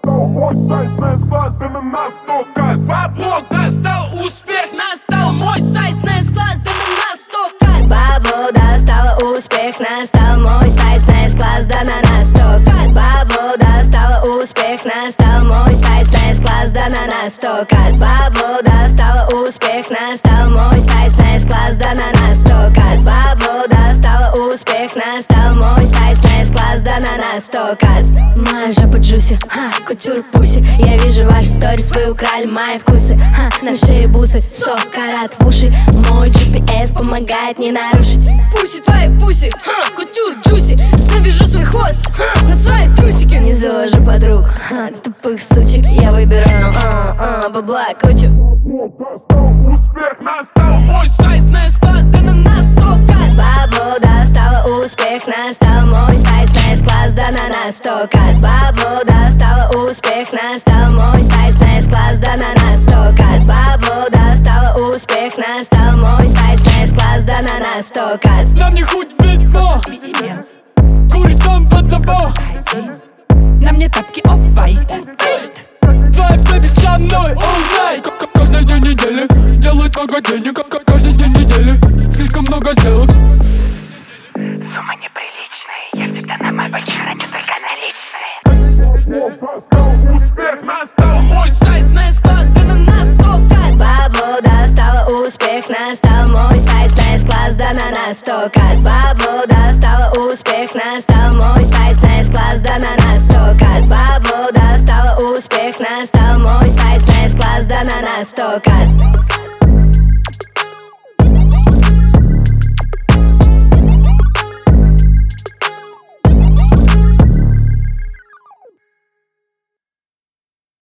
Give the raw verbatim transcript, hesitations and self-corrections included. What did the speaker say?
настал мой сайт, на склад, да на нас сто кайф. Бабло достал, успех настал, мой сайт, на склад, да на нас сто кайф. Бабло достало, успех настал, мой сайт, на склад, да на нас сто кайф. Бабло достало, успех настал, мой сайт, на склад, да на нас сто кайф. Бабло достало, успех настал, мой сайт, на склад, да на нас сто кайф. Бабло достало, успех настал, мой сайт, на склад, да на нас сто кайф. Моя жопа джуси, ха, кутюр пуси. Я вижу ваши сторис, вы украли мои вкусы, ха, на шее бусы, сто карат в уши. Мой джи пи эс помогает не нарушить. Пуси твои пуси, ха, кутюр джуси. Завяжу свой хвост, ха, на свои трусики. Не завожу подруг, ха, тупых сучек. Я выбираю, а, а, бабла кучу. Успех настал, мой сайт, на склад, да на нас сто кайф. Бабло достало, успех настал, мой сайт, на склад, да на нас сто кайф. Бабло достало, успех настал, мой сайт, на склад, да на нас сто кайф. Бабло достало, успех настал, мой сайт, на склад, да на нас сто кайф. Нам не хоть видно, курит там в одного. На мне тапки оф-вайта. Твоя бэби со мной all night. Каждый день недели делает много денег. Каждый день недели слишком много сделок. Сумма неприличная. Я всегда на майбаке храню только наличные. Успех настал, мой сайт, на склад, да на нас сто кайф. Бабло достало, успех настал, мой сайт, на склад, да на нас сто кайф. Бабло достало, успех настал, мой сайт, на склад, да на нас сто кайф. Бабло достало, успех настал, мой сайт, на склад, да на нас сто кайф.